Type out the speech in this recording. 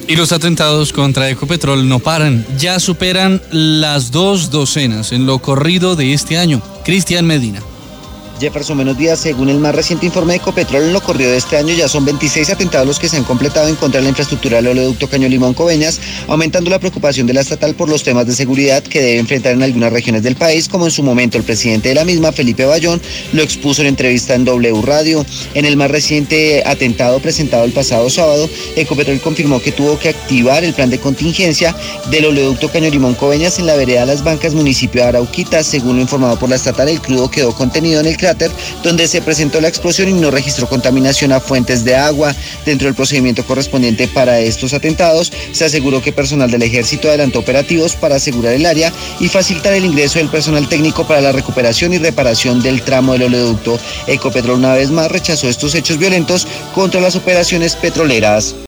Y los atentados contra Ecopetrol no paran, ya superan las 2 docenas en lo corrido de este año. Cristian Medina. Jefferson, buenos días. Según el más reciente informe de Ecopetrol, en lo corrido de este año ya son 26 atentados los que se han completado en contra de la infraestructura del oleoducto Caño Limón-Coveñas, aumentando la preocupación de la estatal por los temas de seguridad que debe enfrentar en algunas regiones del país, como en su momento el presidente de la misma, Felipe Bayón, lo expuso en entrevista en W Radio. En el más reciente atentado presentado el pasado sábado, Ecopetrol confirmó que tuvo que activar el plan de contingencia del oleoducto Caño Limón-Coveñas en la vereda Las Bancas, municipio de Arauquita. Según lo informado por la estatal, el crudo quedó contenido en el cráter donde se presentó la explosión y no registró contaminación a fuentes de agua. Dentro del procedimiento correspondiente para estos atentados, se aseguró que personal del ejército adelantó operativos para asegurar el área y facilitar el ingreso del personal técnico para la recuperación y reparación del tramo del oleoducto. Ecopetrol una vez más rechazó estos hechos violentos contra las operaciones petroleras.